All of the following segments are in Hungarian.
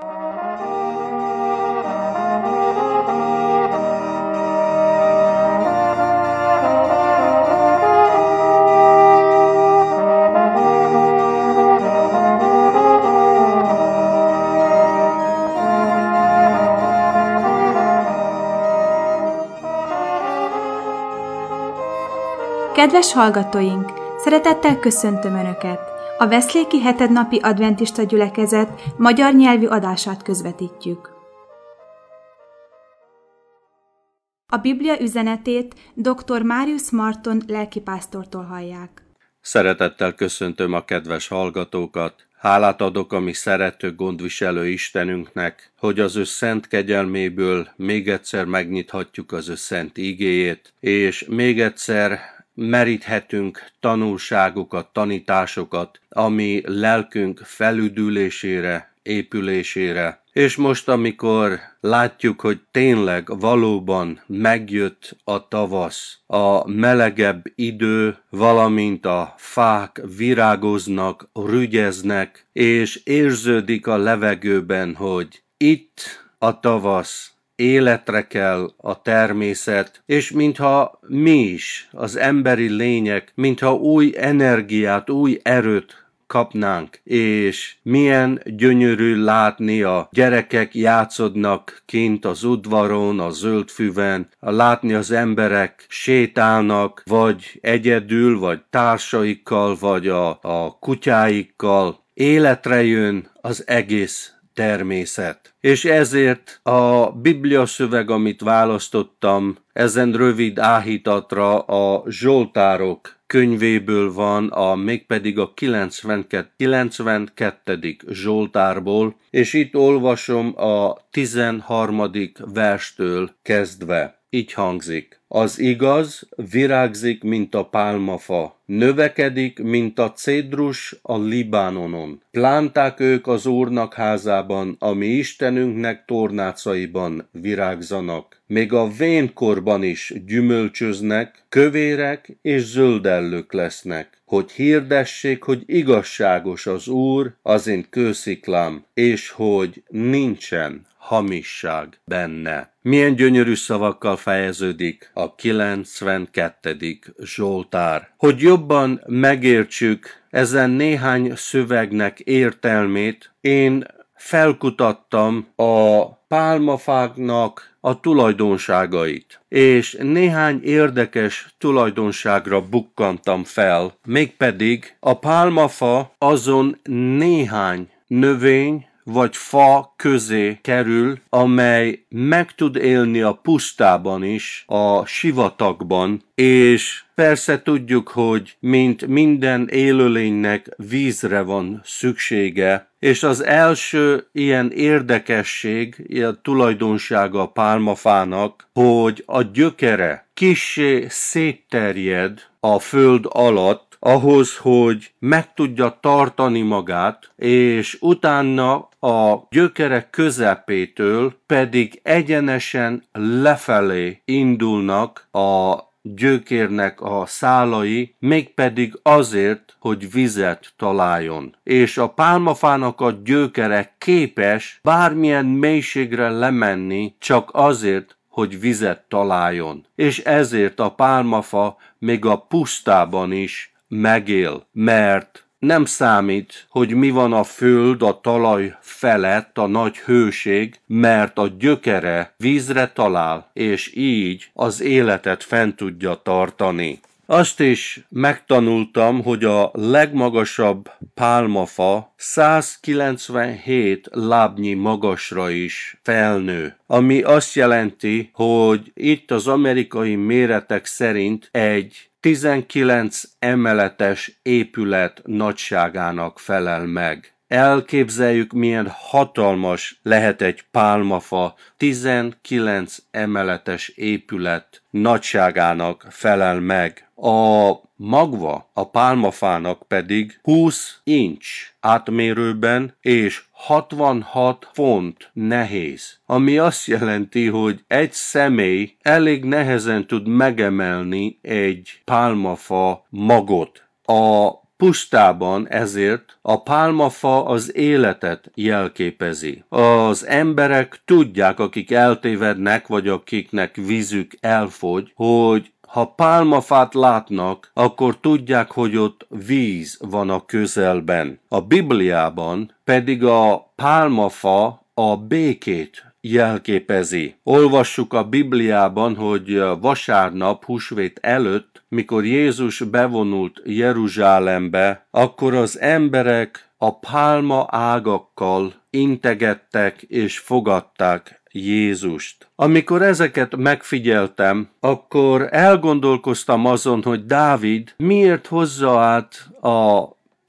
Kedves hallgatóink! Szeretettel köszöntöm Önöket! A Veszléki hetednapi adventista gyülekezet magyar nyelvű adását közvetítjük. A Biblia üzenetét dr. Marius Marton lelkipásztortól hallják. Szeretettel köszöntöm a kedves hallgatókat! Hálát adok a mi szerető gondviselő Istenünknek, hogy az ő szent kegyelméből még egyszer megnyithatjuk az ő szent igéjét, és még egyszer meríthetünk tanulságokat, tanításokat, ami lelkünk felüdülésére, épülésére. És most, amikor látjuk, hogy tényleg valóban megjött a tavasz, a melegebb idő, valamint a fák virágoznak, rügyeznek, és érződik a levegőben, hogy itt a tavasz, életre kell a természet, és mintha mi is, az emberi lények, mintha új energiát, új erőt kapnánk, és milyen gyönyörű látni a gyerekek játszodnak kint az udvaron, a zöld füven, látni az emberek sétálnak, vagy egyedül, vagy társaikkal, vagy a kutyáikkal. Életre jön az egész természet. És ezért a Biblia szöveg, amit választottam, ezen rövid áhítatra a Zsoltárok könyvéből van, mégpedig a 92. Zsoltárból, és itt olvasom a 13. verstől kezdve. Így hangzik. Az igaz virágzik, mint a pálmafa, növekedik, mint a cédrus a Libánonon. Plánták ők az Úrnak házában, ami Istenünknek tornácaiban virágzanak. Még a vénkorban is gyümölcsöznek, kövérek és zöldellők lesznek, hogy hirdessék, hogy igazságos az Úr, az én kősziklám, és hogy nincsen hamisság benne. Milyen gyönyörű szavakkal fejeződik a 92. Zsoltár. Hogy jobban megértsük ezen néhány szövegnek értelmét, én felkutattam a pálmafáknak a tulajdonságait, és néhány érdekes tulajdonságra bukkantam fel, mégpedig a pálmafa azon néhány növény vagy fa közé kerül, amely meg tud élni a pusztában is, a sivatagban, és persze tudjuk, hogy mint minden élőlénynek vízre van szüksége, és az első ilyen érdekesség, ilyen tulajdonsága a pálmafának, hogy a gyökere kissé szétterjed a föld alatt, ahhoz, hogy meg tudja tartani magát, és utána a gyökere közepétől pedig egyenesen lefelé indulnak a gyökérnek a szálai, mégpedig azért, hogy vizet találjon. És a pálmafának a gyökere képes bármilyen mélységre lemenni, csak azért, hogy vizet találjon. És ezért a pálmafa még a pusztában is megél, mert nem számít, hogy mi van a föld, a talaj felett, a nagy hőség, mert a gyökere vízre talál, és így az életet fent tudja tartani. Azt is megtanultam, hogy a legmagasabb pálmafa 197 lábnyi magasra is felnő, ami azt jelenti, hogy itt az amerikai méretek szerint egy 19 emeletes épület nagyságának felel meg. Elképzeljük, milyen hatalmas lehet egy pálmafa, 19 emeletes épület nagyságának felel meg. A magva a pálmafának pedig 20 inch átmérőben és 66 font nehéz, ami azt jelenti, hogy egy személy elég nehezen tud megemelni egy pálmafa magot. A pusztában ezért a pálmafa az életet jelképezi. Az emberek tudják, akik eltévednek, vagy akiknek vízük elfogy, hogy ha pálmafát látnak, akkor tudják, hogy ott víz van a közelben. A Bibliában pedig a pálmafa a békét jelképezi. Olvassuk a Bibliában, hogy vasárnap húsvét előtt, mikor Jézus bevonult Jeruzsálembe, akkor az emberek a pálma ágakkal integettek és fogadták Jézust. Amikor ezeket megfigyeltem, akkor elgondolkoztam azon, hogy Dávid miért hozza át a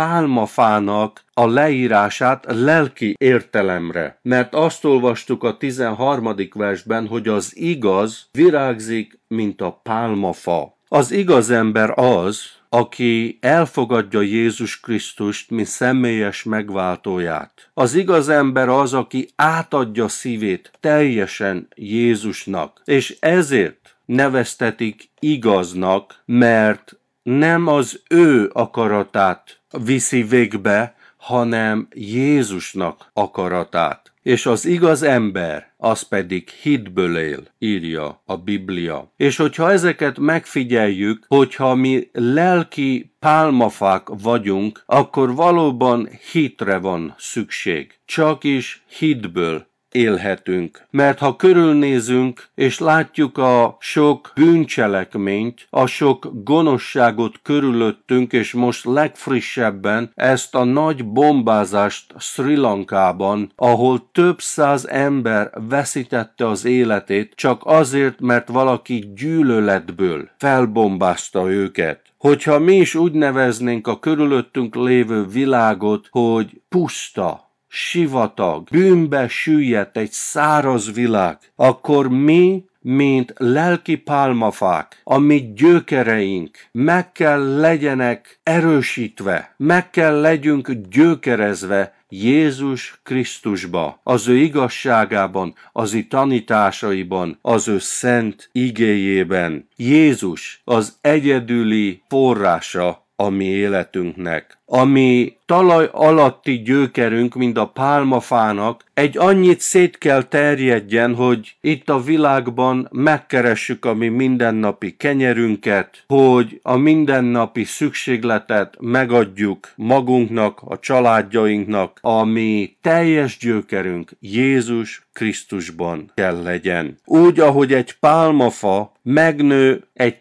pálmafának a leírását lelki értelemre. Mert azt olvastuk a 13. versben, hogy az igaz virágzik, mint a pálmafa. Az igaz ember az, aki elfogadja Jézus Krisztust, mint személyes megváltóját. Az igaz ember az, aki átadja szívét teljesen Jézusnak. És ezért neveztetik igaznak, mert nem az ő akaratát viszi végbe, hanem Jézusnak akaratát. És az igaz ember, az pedig hitből él, írja a Biblia. És hogyha ezeket megfigyeljük, hogyha mi lelki pálmafák vagyunk, akkor valóban hitre van szükség. Csak is hitből élhetünk. Mert ha körülnézünk, és látjuk a sok bűncselekményt, a sok gonoszságot körülöttünk, és most legfrissebben ezt a nagy bombázást Sri Lankában, ahol több száz ember veszítette az életét, csak azért, mert valaki gyűlöletből felbombázta őket. Hogyha mi is úgy neveznénk a körülöttünk lévő világot, hogy puszta, sivatag, bűnbe süllyedt egy száraz világ, akkor mi, mint lelki pálmafák, a mi gyökereink meg kell legyenek erősítve, meg kell legyünk gyökerezve Jézus Krisztusba, az ő igazságában, az ő tanításaiban, az ő szent igéjében. Jézus az egyedüli forrása a mi életünknek. A mi talaj alatti gyökerünk, mint a pálmafának, egy annyit szét kell terjedjen, hogy itt a világban megkeressük a mi mindennapi kenyerünket, hogy a mindennapi szükségletet megadjuk magunknak, a családjainknak, a mi teljes gyökerünk Jézus Krisztusban kell legyen. Úgy, ahogy egy pálmafa megnő egy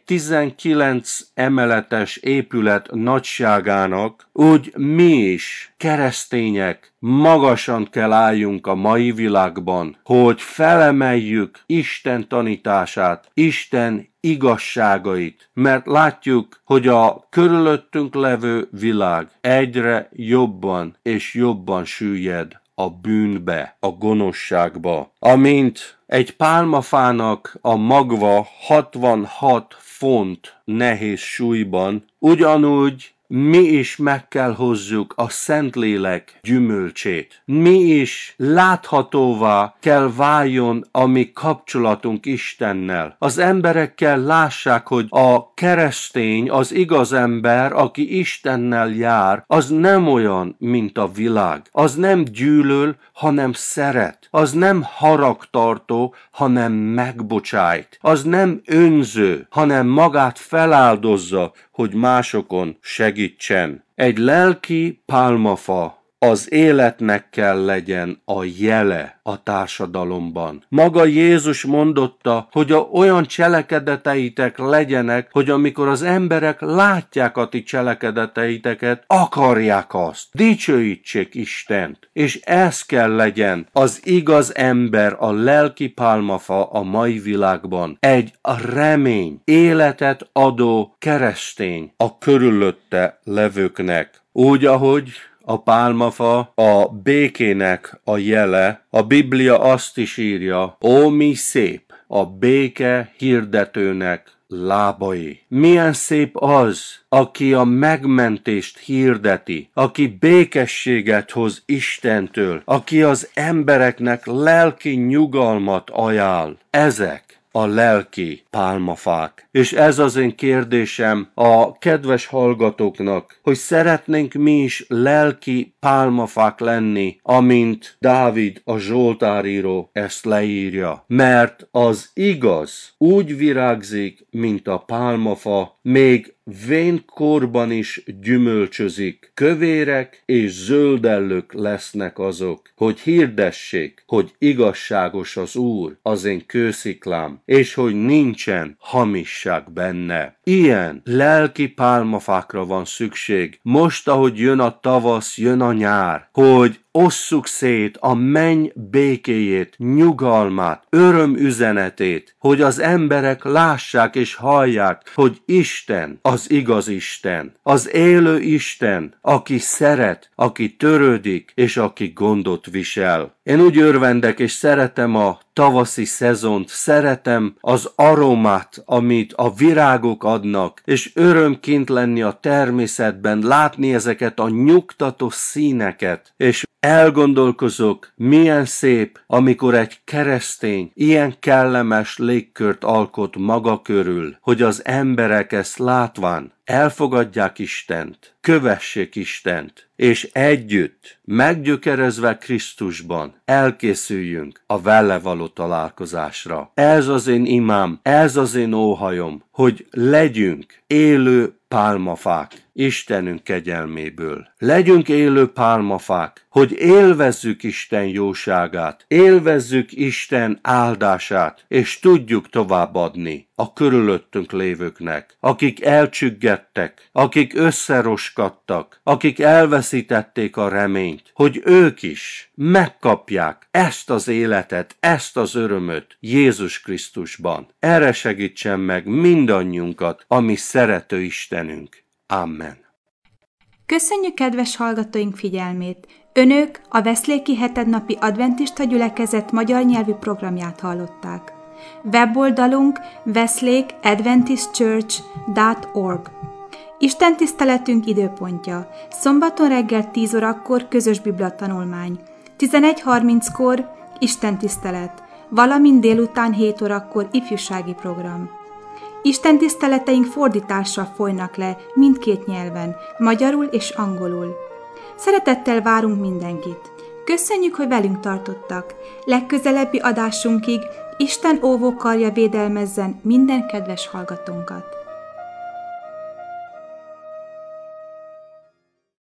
19 emeletes épület nagyságának, úgy mi is, keresztények, magasan kell álljunk a mai világban, hogy felemeljük Isten tanítását, Isten igazságait, mert látjuk, hogy a körülöttünk levő világ egyre jobban és jobban süllyed a bűnbe, a gonoszságba. Amint egy pálmafának a magva 66 font nehéz súlyban, ugyanúgy mi is meg kell hozzuk a Szentlélek gyümölcsét. Mi is láthatóvá kell váljon a mi kapcsolatunk Istennel. Az emberekkel lássák, hogy a keresztény, az igaz ember, aki Istennel jár, az nem olyan, mint a világ. Az nem gyűlöl, hanem szeret. Az nem haragtartó, hanem megbocsájt. Az nem önző, hanem magát feláldozza, hogy másokon segítsen. Egy lelki pálmafa az életnek kell legyen a jele a társadalomban. Maga Jézus mondotta, hogy olyan cselekedeteitek legyenek, hogy amikor az emberek látják a ti cselekedeteiteket, akarják azt. Dicsőítsék Istent. És ez kell legyen az igaz ember, a lelki pálmafa a mai világban. Egy remény, életet adó keresztény a körülötte levőknek. Úgy, ahogy a pálmafa a békének a jele, a Biblia azt is írja, ó, mi szép a béke hirdetőnek lábai. Milyen szép az, aki a megmentést hirdeti, aki békességet hoz Istentől, aki az embereknek lelki nyugalmat ajánl. Ezek a lelki pálmafák. És ez az én kérdésem a kedves hallgatóknak, hogy szeretnénk mi is lelki pálmafák lenni, amint Dávid, a zsoltáríró ezt leírja. Mert az igaz úgy virágzik, mint a pálmafa, még vénkorban is gyümölcsözik, kövérek és zöldellők lesznek azok, hogy hirdessék, hogy igazságos az Úr, az én kősziklám, és hogy nincsen hamisság benne. Ilyen lelki pálmafákra van szükség, most, ahogy jön a tavasz, jön a nyár, hogy osszuk szét a menny békéjét, nyugalmát, örömüzenetét, hogy az emberek lássák és hallják, hogy Isten az igaz Isten, az élő Isten, aki szeret, aki törődik, és aki gondot visel. Én úgy örvendek, és szeretem a tavaszi szezont, szeretem az aromát, amit a virágok adnak, és öröm kint lenni a természetben, látni ezeket a nyugtató színeket, és elgondolkozok, milyen szép, amikor egy keresztény ilyen kellemes légkört alkot maga körül, hogy az emberek ezt látván elfogadják Istent, kövessék Istent, és együtt, meggyökerezve Krisztusban elkészüljünk a vele való találkozásra. Ez az én imám, ez az én óhajom, hogy legyünk élő pálmafák Istenünk kegyelméből. Legyünk élő pálmafák, hogy élvezzük Isten jóságát, élvezzük Isten áldását, és tudjuk továbbadni a körülöttünk lévőknek, akik elcsüggedtek, akik összeroskadtak, akik elveszítették a reményt, hogy ők is megkapják ezt az életet, ezt az örömöt Jézus Krisztusban. Erre segítsen meg mindannyiunkat, a mi szerető Istenünk. Amen. Köszönjük kedves hallgatóink figyelmét! Önök a Veszléki hetednapi adventista gyülekezet magyar nyelvű programját hallották. Weboldalunk weslekeadventistchurch.org. Istentiszteletünk időpontja: szombaton reggel 10 órakor közös bibliatanulmány, 11:30-kor istentisztelet, valamint délután 7 órakor ifjúsági program. Istentiszteleteink fordítással folynak le mindkét nyelven, magyarul és angolul. Szeretettel várunk mindenkit. Köszönjük, hogy velünk tartottak. Legközelebbi adásunkig Isten óvókarja védelmezzen minden kedves hallgatónkat.